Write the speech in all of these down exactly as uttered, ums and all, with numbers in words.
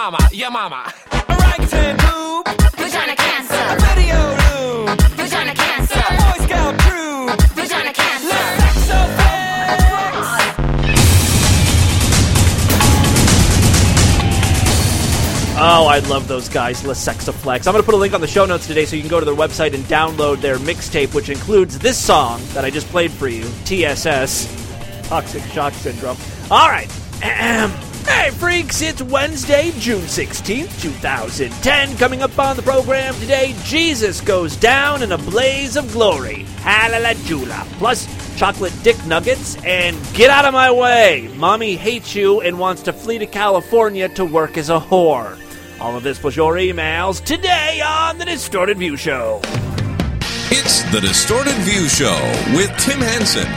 mama, your mama. Orangutan poop, vagina cancer. video loop, Vagina cancer. Boy Scout troop, Vagina cancer. Oh, I love those guys, Les Sexaflex. I'm going to put a link on the show notes today so you can go to their website and download their mixtape, which includes this song that I just played for you, T S S, Toxic Shock Syndrome. All right. Ahem. Hey, freaks, it's Wednesday, June sixteenth, twenty ten. Coming up on the program today, Jesus goes down in a blaze of glory. Hallelujah. Plus, chocolate dick nuggets, and get out of my way. Mommy hates you and wants to flee to California to work as a whore. All of this plus your emails today on The Distorted View Show. It's The Distorted View Show with Tim Henson.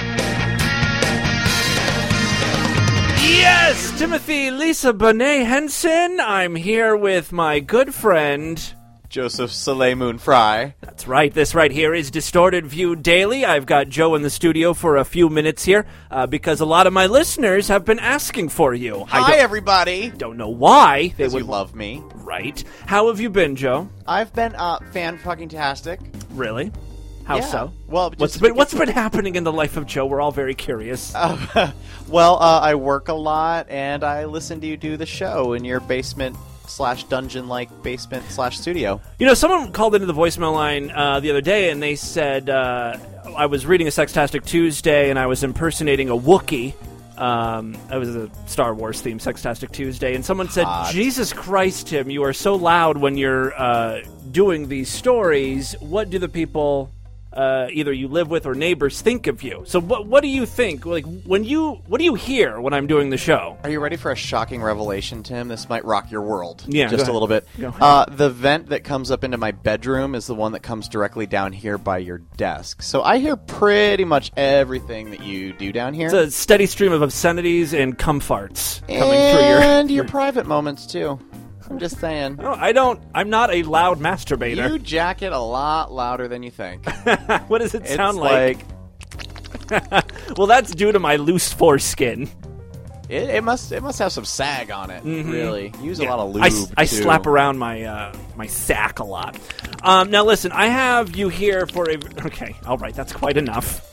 Yes, Timothy Lisa Bonet Henson. I'm here with my good friend Joseph Soleil Moon Fry. That's right. This right here is Distorted View Daily. I've got Joe in the studio for a few minutes here uh, because a lot of my listeners have been asking for you. Hi, I don't, everybody. don't know why they Because would you love me. Right. How have you been, Joe? I've been uh, fan-fucking-tastic. Really? How Yeah. so? Well, just what's to been get- what's been happening in the life of Joe? We're all very curious. Uh, well, uh, I work a lot, and I listen to you do the show in your basement slash dungeon-like basement slash studio. You know, someone called into the voicemail line uh, the other day, and they said uh, I was reading a Sextastic Tuesday, and I was impersonating a Wookiee. Um, it was a Star Wars theme, Sextastic Tuesday, and someone said, Hot. Jesus Christ, Tim, you are so loud when you're uh, doing these stories. What do the people uh, either you live with or neighbors think of you? So what what do you think? Like, when you, what do you hear when I'm doing the show? Are you ready for a shocking revelation, Tim? This might rock your world. Yeah, go Just ahead. a little bit. Go ahead. Uh, the vent that comes up into my bedroom is the one that comes directly down here by your desk. So I hear pretty much everything that you do down here. It's a steady stream of obscenities and cum farts coming and through your... your your private moments, too. I'm just saying. No, I don't. I'm not a loud masturbator. You jack it a lot louder than you think. What does it It's sound like? Well, that's due to my loose foreskin. It, it must it must have some sag on it, really. Use Yeah. a lot of lube, I, s- I too. slap around my uh, my sack a lot. Um, now, listen. I have you here for a. Okay, all right. That's quite enough.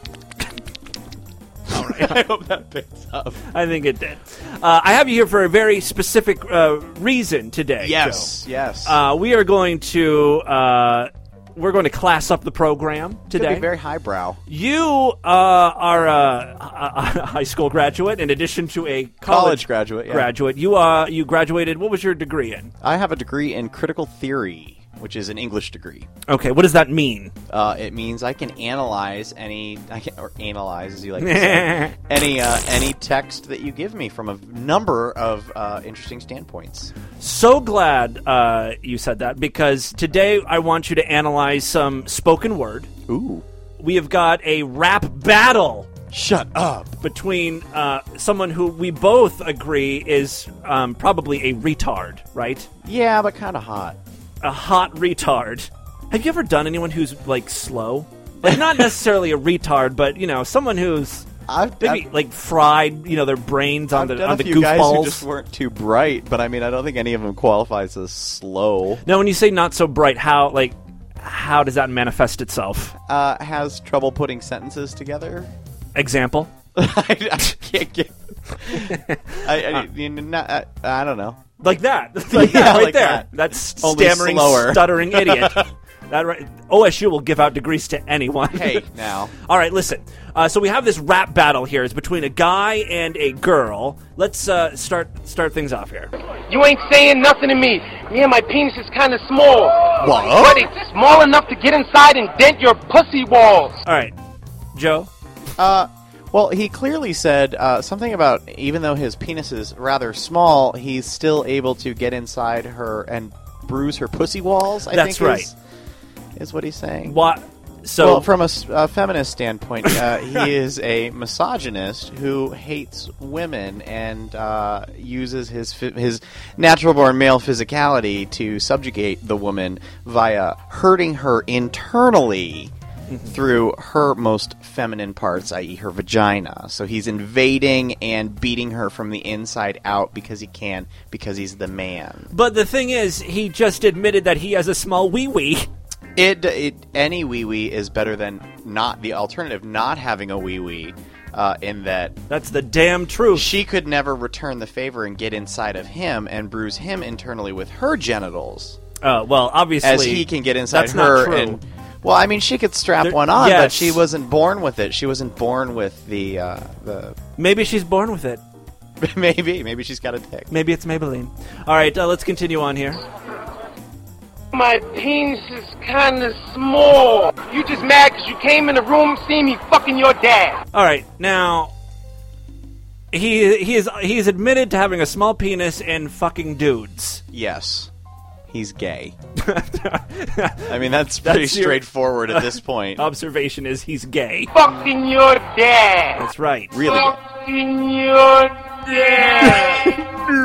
All right. I hope that picks up. I think it did. Uh, I have you here for a very specific uh, reason today. Yes, Joe. yes. Uh, we are going to uh, we're going to class up the program Could today. be very highbrow. You uh, are a, a, a high school graduate, in addition to a college, College graduate, yeah. Graduate, you uh, you graduated. What was your degree in? I have a degree in critical theory, which is an English degree. Okay, what does that mean? Uh, it means I can analyze any, I can, or analyze as you like to say, any uh, any text that you give me from a number of uh, interesting standpoints. So glad uh, you said that, because today I want you to analyze some spoken word. Ooh. We have got a rap battle Shut up. between uh, someone who we both agree is um, probably a retard, right? Yeah, but kind of hot. A hot retard. Have you ever done anyone who's, like, slow? Like, not necessarily a retard, but, you know, someone who's I've, maybe, I've, like, fried, you know, their brains on I've the done on a the few guys who just goofballs. weren't too bright, but I mean, I don't think any of them qualifies as slow. Now, when you say not so bright, how, like, how does that manifest itself? Uh, has trouble putting sentences together. Example? I, I can't get. I, I, you know, not, I, I don't know. Like that. Like Yeah, that, right like there. that. That's Only stammering, slower. stuttering idiot. That right. O S U will give out degrees to anyone. Hey, now. All right, listen. Uh, so we have this rap battle here. It's between a guy and a girl. Let's uh, start start things off here. You ain't saying nothing to me. Yeah, my penis is kind of small. What? But it's small enough to get inside and dent your pussy walls. All right, Joe. Uh, well, he clearly said uh, something about even though his penis is rather small, he's still able to get inside her and bruise her pussy walls. I That's think right. Is, is what he's saying. What? So well, from a, s- a feminist standpoint, uh, he is a misogynist who hates women and uh, uses his fi- his natural-born male physicality to subjugate the woman via hurting her internally through her most feminine parts, that is her vagina. So he's invading and beating her from the inside out because he can, because he's the man. But the thing is, he just admitted that he has a small wee-wee. It, it any wee wee is better than not the alternative, not having a wee wee. Uh, in that That's the damn truth. she could never return the favor and get inside of him and bruise him internally with her genitals, Uh, well, obviously, as he can get inside that's her. Not true. And well, I mean, she could strap There- one on, yes. but she wasn't born with it. She wasn't born with the uh, the. Maybe she's born with it. maybe, maybe she's got a dick. Maybe it's Maybelline. All right, uh, let's continue on here. My penis is kind of small. You just mad because you came in the room seeing me fucking your dad. All right, now he he is he is admitted to having a small penis and fucking dudes. Yes, he's gay. I mean, that's pretty That's your- straightforward at this point. Observation is he's gay. Fucking your dad. That's right. Really gay. Fucking your dad.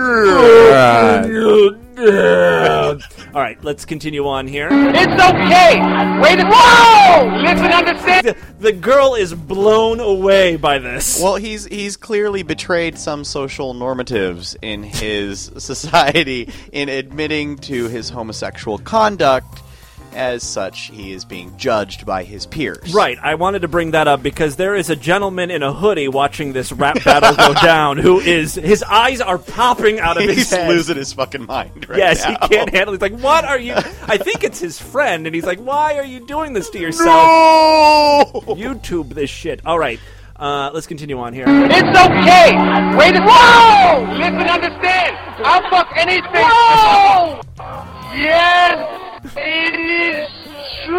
All right, let's continue on here. It's okay. Wait a Whoa! Listen, understand? The, the girl is blown away by this. Well, he's he's clearly betrayed some social normatives in his society in admitting to his homosexual conduct. As such, he is being judged by his peers. Right, I wanted to bring that up because there is a gentleman in a hoodie watching this rap battle go down who is, his eyes are popping out of his He's head. losing his fucking mind right Yes, now. he can't handle it. He's like, what are you... I think it's his friend, and he's like, why are you doing this to yourself? No! YouTube this shit. All right, uh, let's continue on here. It's okay. Wait a Whoa! Listen, understand? I'll fuck anything. Whoa! Yes, it is true.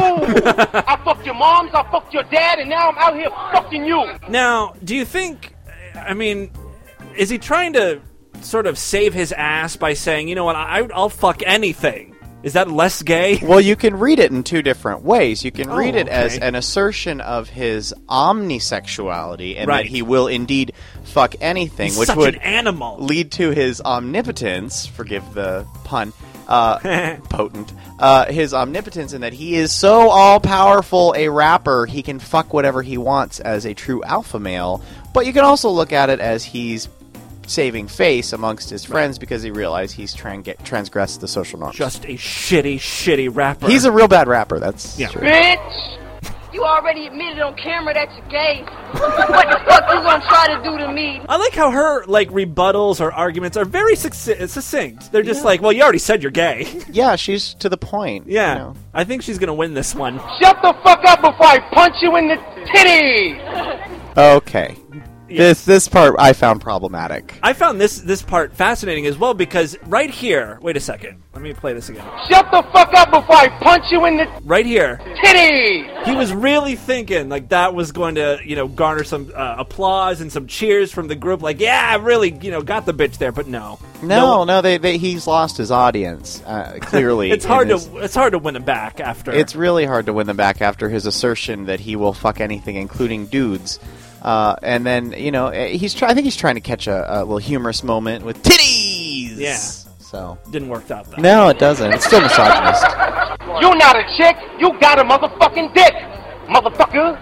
I fucked your moms, I fucked your dad, and now I'm out here fucking you. Now, do you think... I mean, is he trying to sort of save his ass by saying, you know what, I, I'll fuck anything? Is that less gay? Well, you can read it in two different ways. You can Oh, read it as okay. an assertion of his omnisexuality and Right. that he will indeed fuck anything, He's which such would an animal. lead to his omnipotence, forgive the pun, uh, potent, uh, his omnipotence in that he is so all-powerful a rapper, he can fuck whatever he wants as a true alpha male. But you can also look at it as he's saving face amongst his friends because he realized he's tran- get, transgressed the social norms. Just a shitty, shitty rapper. He's a real bad rapper, that's Yeah. true. Bitch. You already admitted on camera that you're gay. What the fuck you gonna try to do to me? I like how her like rebuttals or arguments are very succ- succinct. They're just like, well, you already said you're gay. Yeah, she's to the point. Yeah, you know. I think she's gonna win this one. Shut the fuck up before I punch you in the titty. Okay. This this part I found problematic. I found this this part fascinating as well because right here, wait a second, let me play this again. Shut the fuck up before I punch you in the Right here, titty. he was really thinking like that was going to, you know, garner some uh, applause and some cheers from the group. Like, yeah, I really, you know, got the bitch there. But no, No, no, they, they he's lost his audience. Uh, clearly, it's in hard his- to it's hard to win him back after. It's really hard to win them back after his assertion that he will fuck anything, including dudes. Uh, and then you know he's try- I think he's trying to catch a, a little humorous moment with titties. Yeah. So didn't work out though. no, it doesn't. It's still misogynist. You not a chick. You got a motherfucking dick, motherfucker.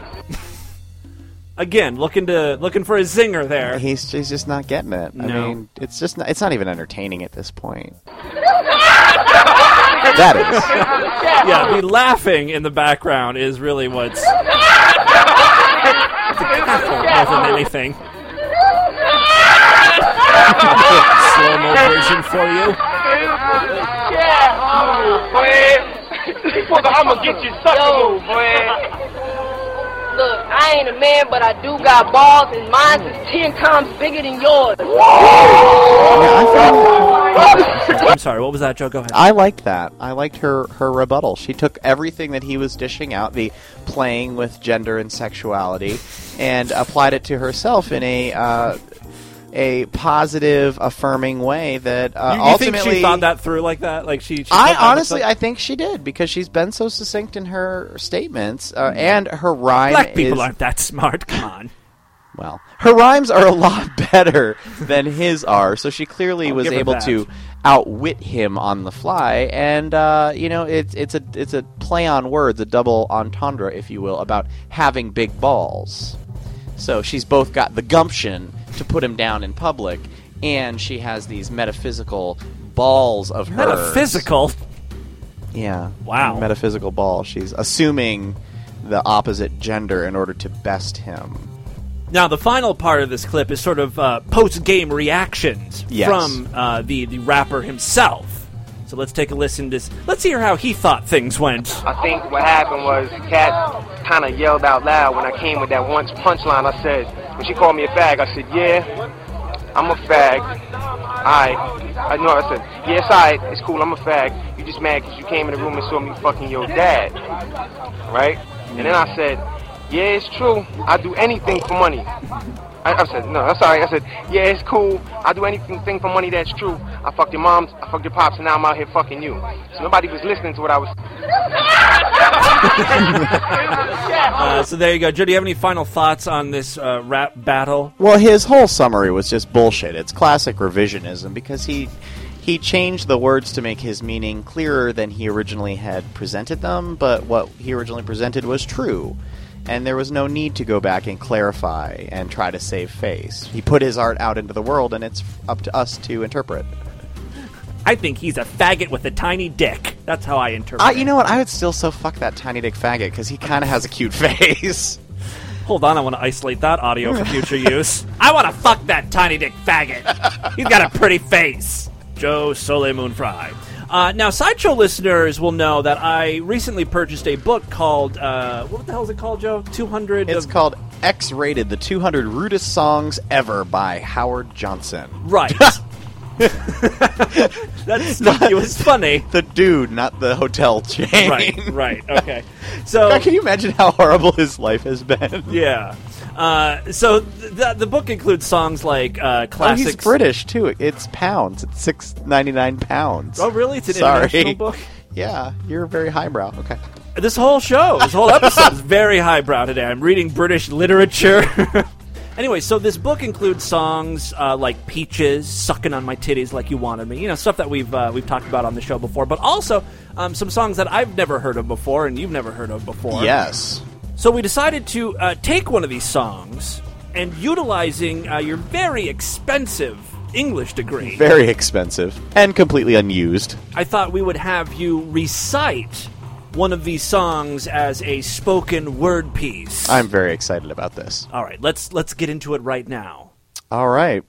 Again, looking to looking for a zinger there. He's he's just not getting it. I No. mean, it's just not, it's not even entertaining at this point. That is. Yeah, the laughing in the background is really what's. It's a cackle more than anything. Slow-mo version for you. Yeah, boy. Mother, I'm gonna get you sucker, boy. Look, I ain't a man, but I do got balls, and mine is ten times bigger than yours. I'm sorry, what was that, Joe? Go ahead. I liked that. I liked her, her rebuttal. She took everything that he was dishing out, the playing with gender and sexuality, and applied it to herself in a uh, a positive, affirming way that uh, you, you think ultimately. she thought that through like that? Like she? she I thought that honestly, was I think she did because she's been so succinct in her statements, uh, and her rhyme. black people is, aren't that smart. Come on. Well, her rhymes are a lot better than his are, so she clearly I'll was give her able that. to outwit him on the fly, and uh, you know it's it's a it's a play on words, a double entendre, if you will, about having big balls. So she's both got the gumption to put him down in public, and she has these metaphysical balls of hers. Metaphysical? Yeah. Wow. Metaphysical balls. She's assuming the opposite gender in order to best him. Now, the final part of this clip is sort of uh, post-game reactions Yes. from uh, the, the rapper himself. So let's take a listen to this. Let's hear how he thought things went. I think what happened was Kat kind of yelled out loud when I came with that once punchline. I said, when she called me a fag, I said, yeah, I'm a fag. Alright. I know, I said, yeah, it's alright. It's cool, I'm a fag. You just mad because you came in the room and saw me fucking your dad. Right? And then I said, yeah, it's true. I do anything for money. I, I said, no, that's alright. I said, yeah, it's cool. I do anything thing for money, that's true. I fucked your moms, I fucked your pops, and now I'm out here fucking you. So nobody was listening to what I was... Uh, so there you go. Joe, do you have any final thoughts on this uh, rap battle? Well, his whole summary was just bullshit. It's classic revisionism because he he changed the words to make his meaning clearer than he originally had presented them, but what he originally presented was true. And there was no need to go back and clarify and try to save face. He put his art out into the world, and it's up to us to interpret. I think he's a faggot with a tiny dick. That's how I interpret I, it. you know what? I would still so fuck that tiny dick faggot because he kind of has a cute face. Hold on, I want to isolate that audio for future use. I want to fuck that tiny dick faggot. He's got a pretty face. Joe Soleil Moon Frye. Uh, now, Sideshow listeners will know that I recently purchased a book called, uh, what the hell is it called, Joe? two hundred It's of- called X-Rated, the two hundred Rudest Songs Ever by Howard Johnson. Right. That's it was funny. The dude, not the hotel chain. Right, right, okay. So, God, can you imagine how horrible his life has been? yeah. Uh, so th- th- the book includes songs like uh, Oh, classics. he's British, too. It's pounds. It's six ninety-nine pounds. Oh, really? It's an Sorry. international book? Yeah, you're very highbrow. Okay. This whole show, this whole episode is very highbrow today. I'm reading British literature. Anyway, so this book includes songs uh, like Peaches, Sucking on My Titties Like You Wanted Me, you know, stuff that we've uh, we've talked about on the show before, but also um, some songs that I've never heard of before and you've never heard of before. Yes. So we decided to uh, take one of these songs and utilizing uh, your very expensive English degree, Very expensive. And completely unused. I thought we would have you recite one of these songs as a spoken word piece. I'm very excited about this. All right, let's let's get into it right now. All right.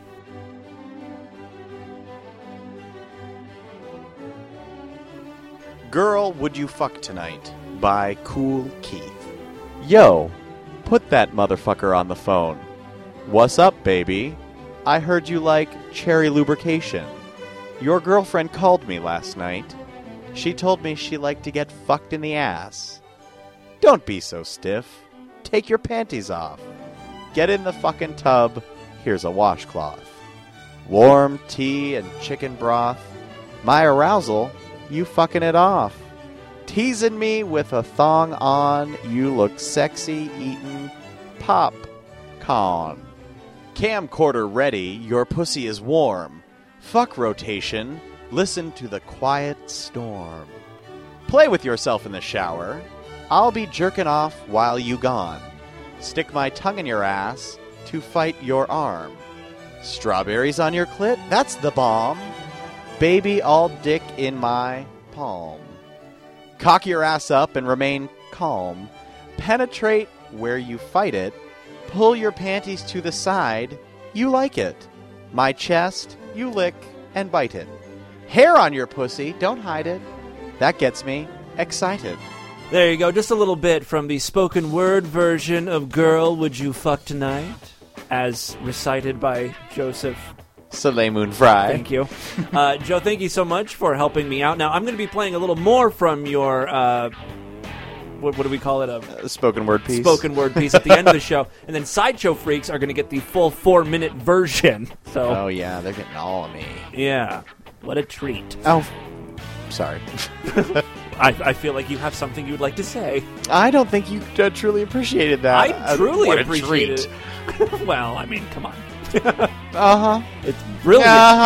Girl, Would You Fuck Tonight by Cool Keith. Yo, put that motherfucker on the phone. What's up, baby? I heard you like cherry lubrication. Your girlfriend called me last night. She told me she liked to get fucked in the ass. Don't be so stiff. Take your panties off. Get in the fucking tub. Here's a washcloth. Warm tea and chicken broth. My arousal, you fucking it off. Teasing me with a thong on. You look sexy eating pop-corn. Camcorder ready. Your pussy is warm. Fuck rotation. Listen to the quiet storm. Play with yourself in the shower. I'll be jerking off while you gone. Stick my tongue in your ass to fight your arm. Strawberries on your clit? That's the bomb. Baby, all dick in my palm. Cock your ass up and remain calm. Penetrate where you fight it. Pull your panties to the side. You like it. My chest, you lick and bite it. Hair on your pussy, don't hide it. That gets me excited. There you go, just a little bit from the spoken word version of Girl, Would You Fuck Tonight, as recited by Joseph. Soleil Moon Frye. Thank you. Uh, Joe, thank you so much for helping me out. Now, I'm going to be playing a little more from your, uh, what, what do we call it? A A spoken word piece. spoken word piece at the end of the show. And then Sideshow Freaks are going to get the full four-minute version. So, Oh, yeah, they're getting all of me. yeah, what a treat. Oh, sorry. I, I feel like you have something you would like to say. I don't think you uh, truly appreciated that. I Uh, truly what a appreciate treat. it. Well, I mean, come on. Uh-huh. It's brilliant. Uh-huh.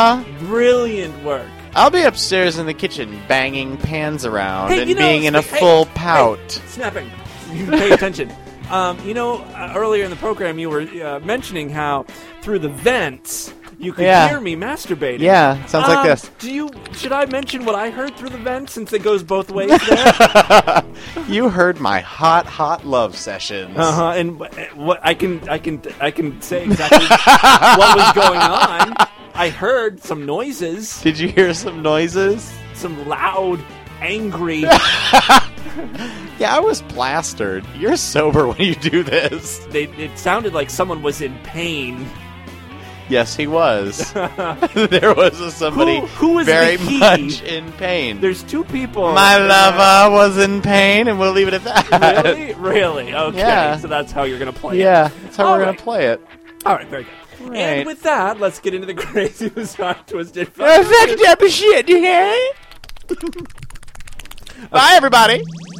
Brilliant work. I'll be upstairs in the kitchen banging pans around Hey, and you know, being in a hey, full hey, pout. snapping. You pay attention. Um, you know, uh, earlier in the program, you were uh, mentioning how through the vents you could Yeah. hear me masturbating. Yeah, sounds like Um, this. Do you? Should I mention what I heard through the vents since it goes both ways there? You heard my hot, hot love sessions. Uh huh. And wh- what I can, I can, I can say exactly what was going on. I heard some noises, Did you hear some noises? some loud, angry. Yeah, I was plastered. You're sober when you do this. they, it sounded like someone was in pain. Yes, he was. There was a somebody Who- who is very the he? much in pain. There's two people. My in that- lover was in pain, and we'll leave it at that. Really? Really? Okay. Yeah. So that's how you're going to play it. Yeah, that's how All we're right. going to play it. All right, very good. Right. And with that, let's get into the crazy bizarre twisted. Fucked up shit, yeah? Bye, everybody.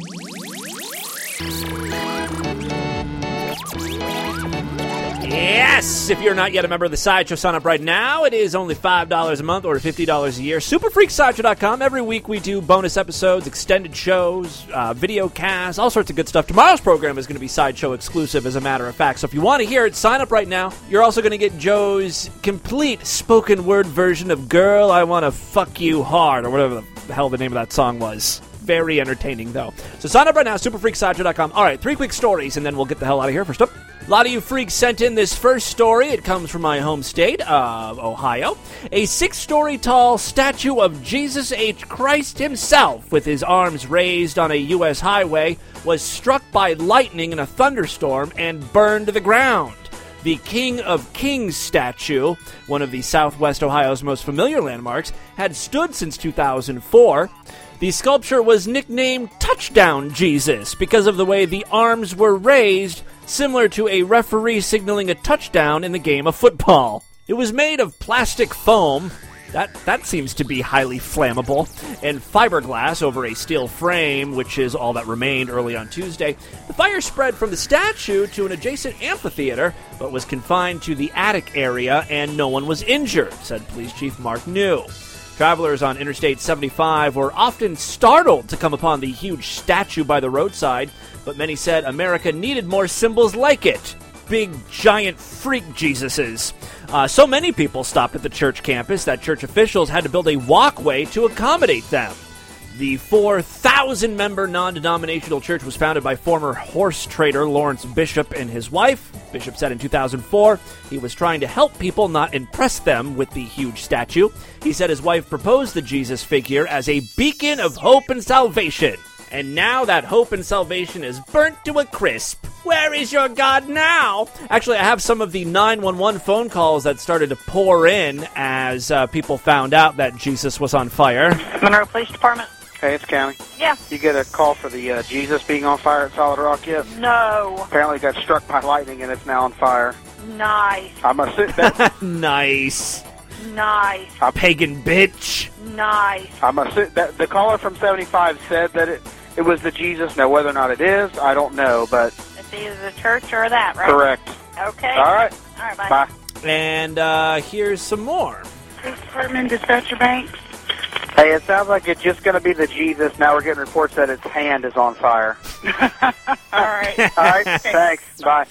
Yes! If you're not yet a member of the Sideshow, sign up right now. It is only five dollars a month or fifty dollars a year. super freak sideshow dot com. Every week we do bonus episodes, extended shows, uh, video casts, all sorts of good stuff. Tomorrow's program is going to be Sideshow exclusive, as a matter of fact. So if you want to hear it, sign up right now. You're also going to get Joe's complete spoken word version of Girl, I Want to Fuck You Hard, or whatever the hell the name of that song was. Very entertaining, though. So sign up right now, super freak sideshow dot com. All right, three quick stories, and then we'll get the hell out of here. First up, a lot of you freaks sent in this first story. It comes from my home state of Ohio. A six-story tall statue of Jesus H. Christ himself, with his arms raised on a U S highway, was struck by lightning in a thunderstorm and burned to the ground. The King of Kings statue, one of the Southwest Ohio's most familiar landmarks, had stood since two thousand four. The sculpture was nicknamed Touchdown Jesus because of the way the arms were raised, similar to a referee signaling a touchdown in the game of football. It was made of plastic foam. That that seems to be highly flammable, and fiberglass over a steel frame, which is all that remained early on Tuesday. The fire spread from the statue to an adjacent amphitheater, but was confined to the attic area, and no one was injured, said Police Chief Mark New. Travelers on Interstate seventy-five were often startled to come upon the huge statue by the roadside, but many said America needed more symbols like it. Big, giant freak Jesuses. Uh, so many people stopped at the church campus that church officials had to build a walkway to accommodate them. The four thousand member non-denominational church was founded by former horse trader Lawrence Bishop and his wife. Bishop said in two thousand four he was trying to help people, not impress them with the huge statue. He said his wife proposed the Jesus figure as a beacon of hope and salvation. And now that hope and salvation is burnt to a crisp. Where is your God now? Actually, I have some of the nine one one phone calls that started to pour in as uh, people found out that Jesus was on fire. Monroe Police Department? Hey, it's County. Yeah. You get a call for the uh, Jesus being on fire at Solid Rock yet? No. Apparently got struck by lightning and it's now on fire. Nice. I'm a sit that Nice. Nice. Pagan bitch. Nice. I'm a sit that the caller from seventy-five said that it it was the Jesus. Now whether or not it is, I don't know, but It's either the church or that, right? correct. Okay. All right. All right, bye. Bye. And uh, here's some more. Police Department, Dispatcher Banks. Hey, it sounds like it's just going to be the Jesus. Now we're getting reports that its hand is on fire. All right. All right. Thanks. Bye.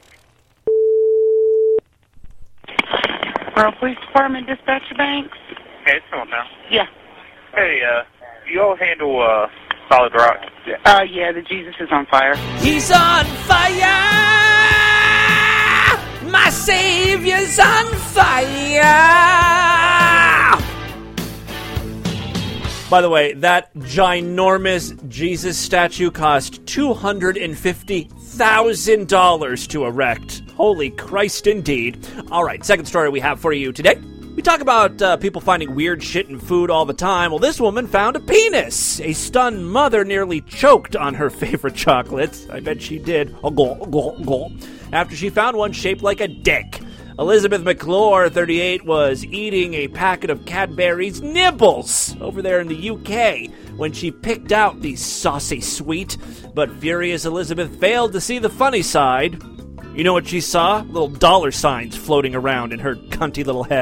Monroe Police Department, Dispatcher Banks. Hey, it's on now. Yeah. Hey, uh, you all handle, uh, Solid Rock? Uh, yeah, the Jesus is on fire. He's on fire! My Savior's on fire! By the way, that ginormous Jesus statue cost two hundred fifty thousand dollars to erect. Holy Christ, indeed. All right, second story we have for you today. We talk about uh, people finding weird shit in food all the time. Well, this woman found a penis. A stunned mother nearly choked on her favorite chocolates. I bet she did. Oh, go, go, go. After she found one shaped like a dick. Elizabeth McClure, thirty-eight, was eating a packet of Cadbury's Nibbles over there in the U K when she picked out the saucy sweet. But furious Elizabeth failed to see the funny side. You know what she saw? Little dollar signs floating around in her cunty little head.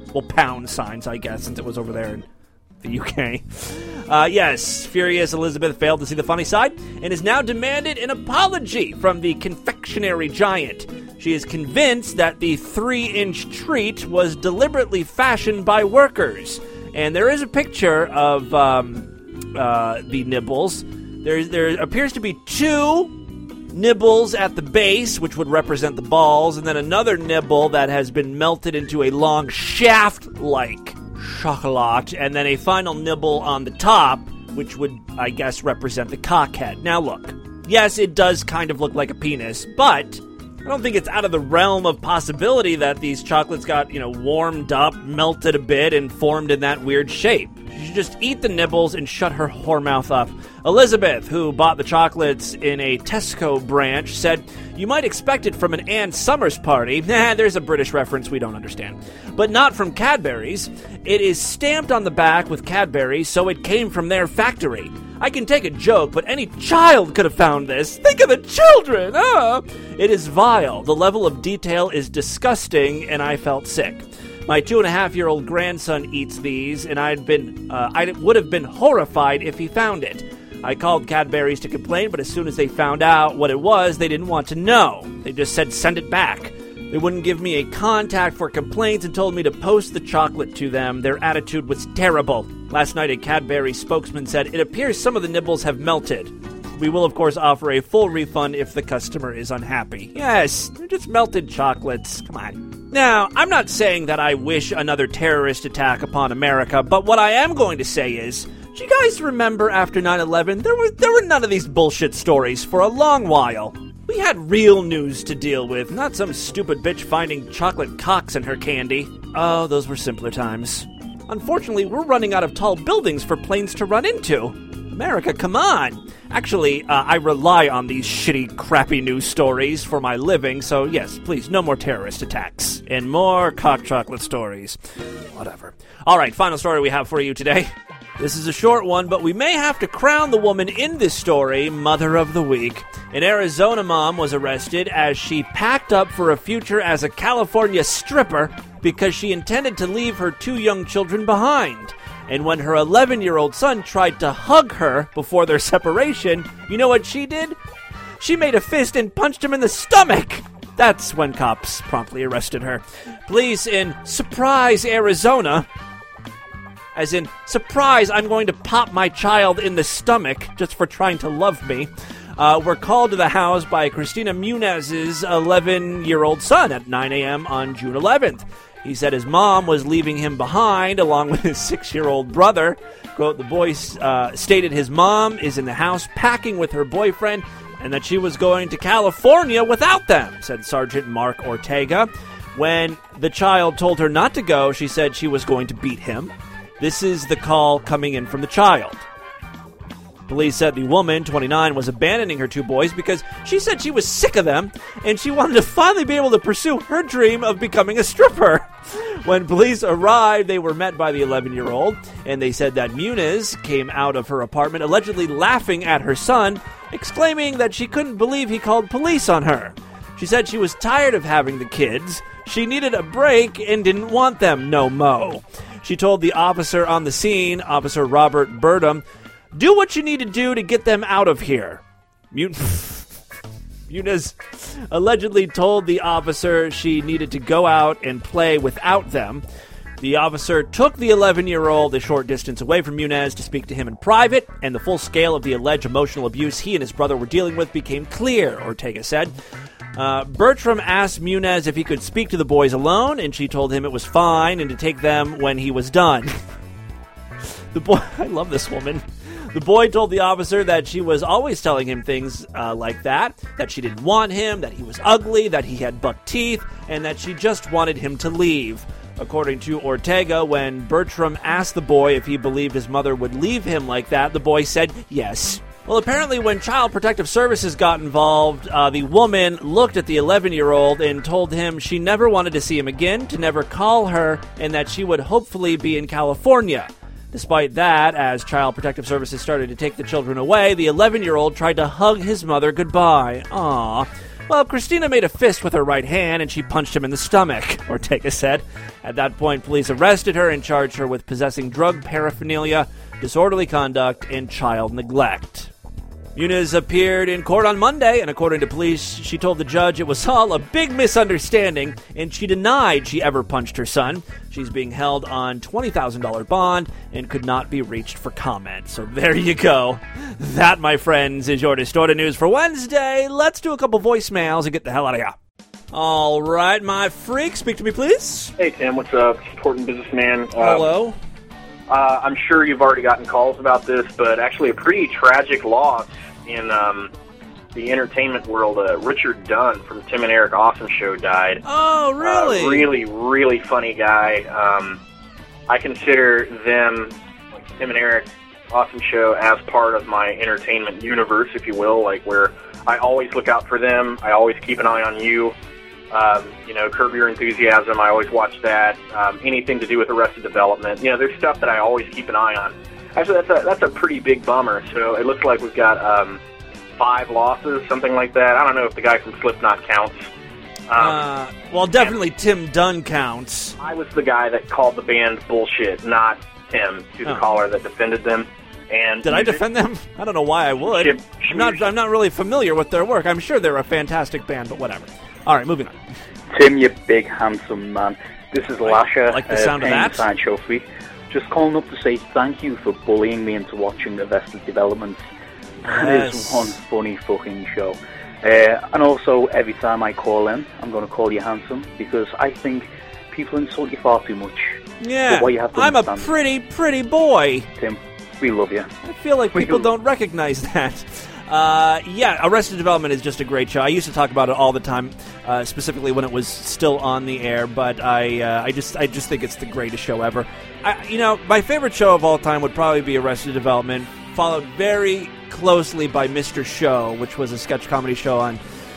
well, pound signs, I guess, since it was over there in the U K. Uh, yes, furious Elizabeth failed to see the funny side and has now demanded an apology from the confectionery giant. She is convinced that the three-inch treat was deliberately fashioned by workers. And there is a picture of um, uh, the nibbles. There, there appears to be two nibbles at the base, which would represent the balls, and then another nibble that has been melted into a long shaft-like chocolate, and then a final nibble on the top, which would, I guess, represent the cockhead. Now look, yes, it does kind of look like a penis, but I don't think it's out of the realm of possibility that these chocolates got, you know, warmed up, melted a bit, and formed in that weird shape. She should just eat the nibbles and shut her whore mouth up. Elizabeth, who bought the chocolates in a Tesco branch, said, "You might expect it from an Ann Summers party." Nah, there's a British reference we don't understand. But not from Cadbury's. It is stamped on the back with Cadbury, so it came from their factory. I can take a joke, but any child could have found this. Think of the children! Ah! It is vile. The level of detail is disgusting, and I felt sick. My two-and-a-half-year-old grandson eats these, and I'd been, uh, I would have been horrified if he found it. I called Cadbury's to complain, but as soon as they found out what it was, they didn't want to know. They just said, send it back. They wouldn't give me a contact for complaints and told me to post the chocolate to them. Their attitude was terrible. Last night, a Cadbury spokesman said, it appears some of the nibbles have melted. We will, of course, offer a full refund if the customer is unhappy. Yes, they're just melted chocolates. Come on. Now, I'm not saying that I wish another terrorist attack upon America, but what I am going to say is, do you guys remember after nine eleven, there were, there were none of these bullshit stories for a long while. We had real news to deal with, not some stupid bitch finding chocolate cocks in her candy. Oh, those were simpler times. Unfortunately, we're running out of tall buildings for planes to run into. America, come on! Actually, uh, I rely on these shitty, crappy news stories for my living, so yes, please, no more terrorist attacks. And more cock chocolate stories. Whatever. Alright, final story we have for you today. This is a short one, but we may have to crown the woman in this story Mother of the Week. An Arizona mom was arrested as she packed up for a future as a California stripper because she intended to leave her two young children behind. And when her eleven-year-old son tried to hug her before their separation, you know what she did? She made a fist and punched him in the stomach. That's when cops promptly arrested her. Police in Surprise, Arizona, as in, surprise, I'm going to pop my child in the stomach just for trying to love me, uh, were called to the house by Christina Munez's eleven-year-old son at nine a.m. on June eleventh. He said his mom was leaving him behind along with his six-year-old brother. Quote, the boy uh, stated his mom is in the house packing with her boyfriend and that she was going to California without them, said Sergeant Mark Ortega. When the child told her not to go, she said she was going to beat him. This is the call coming in from the child. Police said the woman, twenty-nine, was abandoning her two boys because she said she was sick of them and she wanted to finally be able to pursue her dream of becoming a stripper. When police arrived, they were met by the eleven-year-old, and they said that Munez came out of her apartment allegedly laughing at her son, exclaiming that she couldn't believe he called police on her. She said she was tired of having the kids, she needed a break, and didn't want them no mo. She told the officer on the scene, Officer Robert Burdham, do what you need to do to get them out of here. Mun- Munez allegedly told the officer she needed to go out and play without them. The officer took the eleven-year-old a short distance away from Munez to speak to him in private, and the full scale of the alleged emotional abuse he and his brother were dealing with became clear, Ortega said. Uh, Bertram asked Munez if he could speak to the boys alone, and she told him it was fine and to take them when he was done. The boy, I love this woman. The boy told the officer that she was always telling him things uh, like that, that she didn't want him, that he was ugly, that he had buck teeth, and that she just wanted him to leave. According to Ortega, when Bertram asked the boy if he believed his mother would leave him like that, the boy said yes. Well, apparently when Child Protective Services got involved, uh, the woman looked at the eleven-year-old and told him she never wanted to see him again, to never call her, and that she would hopefully be in California. Despite that, as Child Protective Services started to take the children away, the eleven-year-old tried to hug his mother goodbye. Aww. Well, Christina made a fist with her right hand, and she punched him in the stomach, Ortega said. At that point, police arrested her and charged her with possessing drug paraphernalia, disorderly conduct, and child neglect. Muniz appeared in court on Monday, and according to police, she told the judge it was all a big misunderstanding, and she denied she ever punched her son. She's being held on twenty thousand dollars bond and could not be reached for comment. So there you go. That, my friends, is your Distorted News for Wednesday. Let's do a couple voicemails and get the hell out of here. All right, my freak, speak to me, please. Hey, Tim, what's up? Important businessman. Uh, Hello. Uh, I'm sure you've already gotten calls about this, but actually a pretty tragic loss in um, the entertainment world. Uh, Richard Dunn from Tim and Eric Awesome Show died. Oh, really? Uh, really, really funny guy. Um, I consider them, like Tim and Eric Awesome Show, as part of my entertainment universe, if you will, like where I always look out for them. I always keep an eye on you. Um, you know, Curb Your Enthusiasm, I always watch that. Um, anything to do with Arrested Development. You know, there's stuff that I always keep an eye on. Actually, that's a, that's a pretty big bummer. So it looks like we've got um, five losses, something like that. I don't know if the guy from Slipknot counts. Um, uh, well, definitely Tim Dunn counts. I was the guy that called the band bullshit, not Tim, to the Oh. caller that defended them. And Did I defend them? I don't know why I would. Ship- I'm not. I'm not really familiar with their work. I'm sure they're a fantastic band, but whatever. All right, moving on. Tim, you big handsome man. This is Lasher, like the uh, sound of Pain that. Sideshow Freak. Just calling up to say thank you for bullying me into watching Arrested Development. That is Yes. one funny fucking show. Uh, and also, every time I call in, I'm going to call you handsome because I think people insult you far too much. Yeah, But what you have to I'm a understand- pretty, pretty boy. Tim, we love you. I feel like people don't recognize that. Uh, yeah, Arrested Development is just a great show. I used to talk about it all the time, uh, specifically when it was still on the air. But I, uh, I just, I just think it's the greatest show ever. I, you know, my favorite show of all time would probably be Arrested Development, followed very closely by Mister Show, which was a sketch comedy show on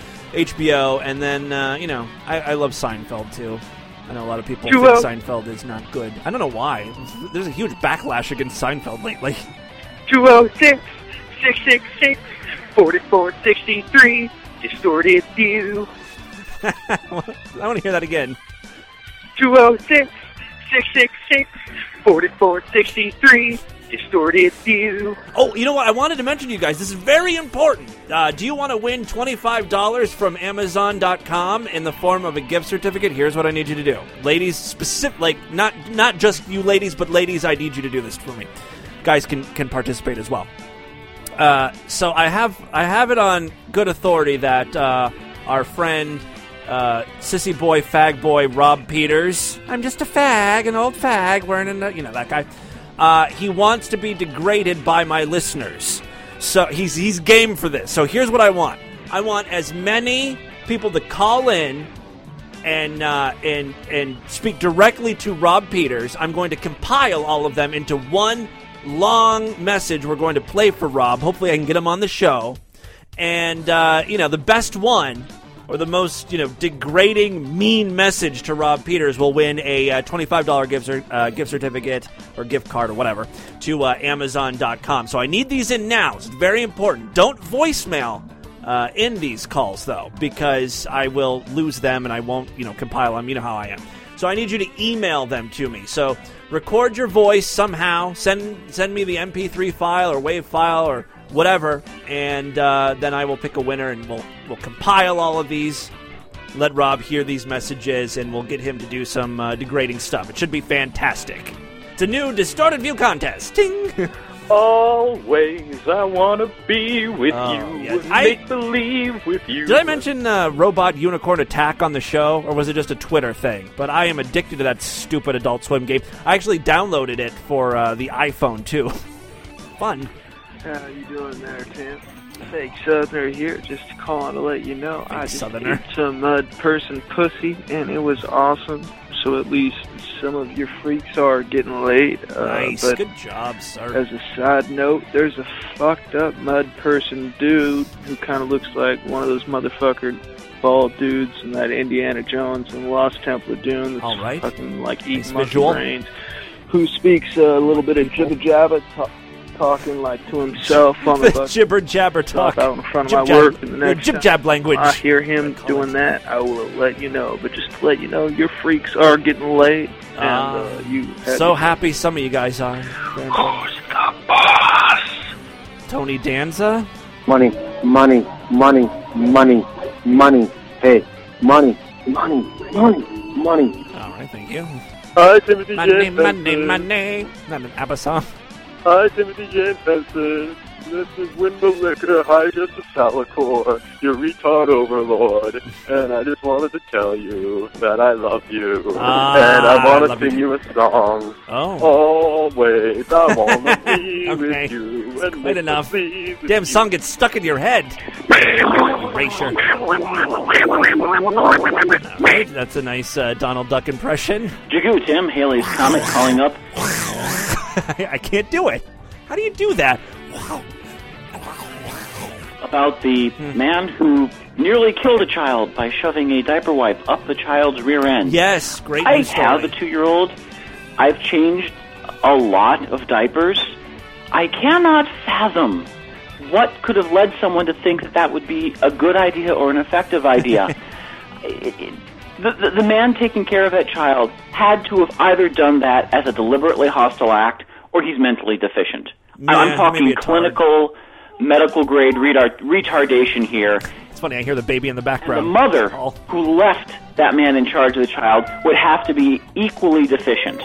H B O, and then uh, you know, I, I love Seinfeld too. I know a lot of people You think will. Seinfeld is not good. I don't know why. There's a huge backlash against Seinfeld lately. two oh six, six six six, four four six three, Distorted View. I want to hear that again. two oh six, six six six, four four six three, Distorted View. Oh, you know what? I wanted to mention to you guys, this is very important. Uh, do you want to win twenty-five dollars from Amazon dot com in the form of a gift certificate? Here's what I need you to do. Ladies, specific, like, not not just you ladies, but ladies, I need you to do this for me. Guys can, can participate as well. Uh, so I have I have it on good authority that uh, our friend, uh, sissy boy, fag boy, Rob Peters, I'm just a fag, an old fag, wearing a, you know, that guy, uh, he wants to be degraded by my listeners. So he's he's game for this. So here's what I want. I want as many people to call in and uh, and and speak directly to Rob Peters. I'm going to compile all of them into one long message we're going to play for Rob. Hopefully I can get him on the show. And, uh, you know, the best one, or the most, you know, degrading, mean message to Rob Peters will win a uh, twenty-five dollars gift, cer- uh, gift certificate or gift card or whatever to uh, Amazon dot com. So I need these in now. It's very important. Don't voicemail uh, in these calls, though, because I will lose them and I won't, you know, compile them. You know how I am. So I need you to email them to me. So record your voice somehow. Send send me the M P three file or WAV file or whatever, and uh, then I will pick a winner, and we'll we'll compile all of these. Let Rob hear these messages, and we'll get him to do some uh, degrading stuff. It should be fantastic. It's a new Distorted View contest. Ting! Always I want to be with Oh, you, yes. and I- make believe with you. Did I mention uh, Robot Unicorn Attack on the show, or was it just a Twitter thing? But I am addicted to that stupid Adult Swim game. I actually downloaded it for uh, the iPhone, too. Fun. How you doing there, Tim? Fake Southerner here, just calling to let you know I just Southerner. ate some mud person pussy, and it was awesome. So at least some of your freaks are getting laid. Uh, Nice. but Good job, sir. as a side note, there's a fucked up mud person dude who kind of looks like one of those motherfucker bald dudes in that Indiana Jones and Lost Temple of Doom. That's All right. fucking like Nice eating monkey visual. brains. Who speaks a little bit of jibba jabba? Ta- talking like to himself on the The bus jibber jabber talk. out in front of Jib my jab- work, and the your next jib time jab language. I hear him doing that, I will let you know. But just to let you know, your freaks are getting late, and Ah, uh, you had So to- happy some of you guys are. Who's the boss? Tony Danza? Money, money, money, money, money. Hey, money, money, money, money. All right, thank you. Hi, Timothy Money, James money, Benson. money. Not an ABBA song. Hi, Timothy James Benson. This is Windmill Liquor. Hi, just a Salicor, your retard overlord. And I just wanted to tell you that I love you. Ah, and I I want love to sing you. you a song. Oh. Always, I want to be Okay. with you. And Quite make enough. the please with Damn you. song gets stuck in your head. Erasure. Right, that's a nice uh, Donald Duck impression. Jigoo, Tim, Haley's Comet calling up. I can't do it. How do you do that? About the man who nearly killed a child by shoving a diaper wipe up the child's rear end. Yes, great I news story. have a two-year-old. I've changed a lot of diapers. I cannot fathom what could have led someone to think that that would be a good idea or an effective idea. it, it, the, the, the man taking care of that child had to have either done that as a deliberately hostile act or he's mentally deficient. Yeah, I'm talking maybe a tard. clinical, medical-grade retard- retardation here. It's funny, I hear the baby in the The background. mother who left that man in charge of the child would have to be equally deficient.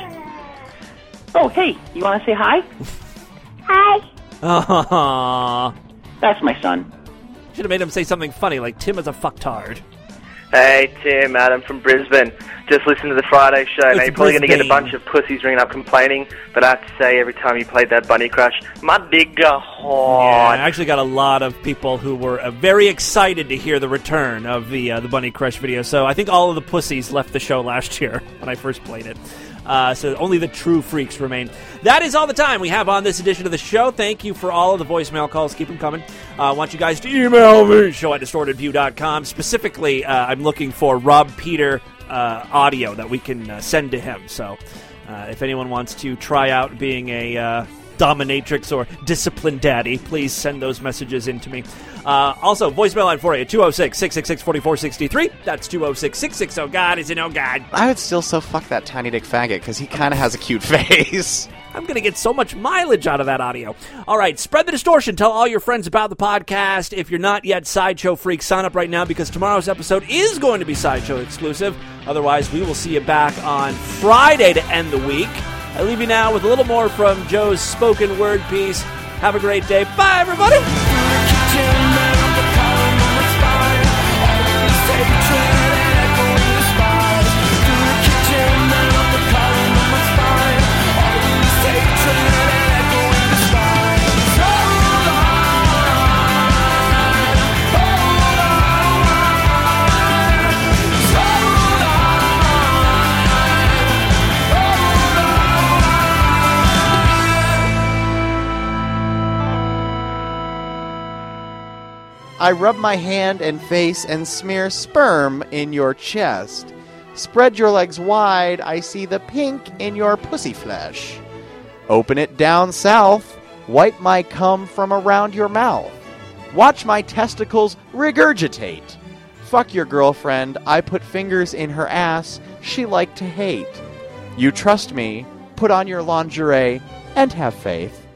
Oh, hey, you want to say hi? Hi. Aww. That's my son. Should have made him say something funny, like Tim is a fucktard. Hey, Tim, Adam from Brisbane. Just listen to the Friday show. Now, It's you're probably going to get a Brisbane. bunch of pussies ringing up complaining, but I have to say, every time you played that Bunny Crush, my digger Yeah, hard. I actually got a lot of people who were uh, very excited to hear the return of the uh, the Bunny Crush video. So I think all of the pussies left the show last year when I first played it. Uh, so only the true freaks remain. That is all the time we have on this edition of the show. Thank you for all of the voicemail calls. Keep them coming. Uh, I want you guys to email me, show at distorted view dot com. Specifically, uh, I'm looking for Rob Peter uh, audio that we can uh, send to him. So uh, if anyone wants to try out being a uh, dominatrix or discipline daddy, please send those messages in to me. Uh, also, voicemail line for you, two oh six, six six six, four four six three. That's two oh six, six six oh, God is an oh God. I would still so fuck that tiny dick faggot because he kind of has a cute face. I'm going to get so much mileage out of that audio. All right, spread the distortion. Tell all your friends about the podcast. If you're not yet Sideshow Freak, sign up right now because tomorrow's episode is going to be Sideshow exclusive. Otherwise, we will see you back on Friday to end the week. I leave you now with a little more from Joe's spoken word piece. Have a great day. Bye, everybody. I rub my hand and face and smear sperm in your chest. Spread your legs wide, I see the pink in your pussy flesh. Open it down south, wipe my cum from around your mouth. Watch my testicles regurgitate. Fuck your girlfriend, I put fingers in her ass, she liked to hate. You trust me, put on your lingerie, and have faith.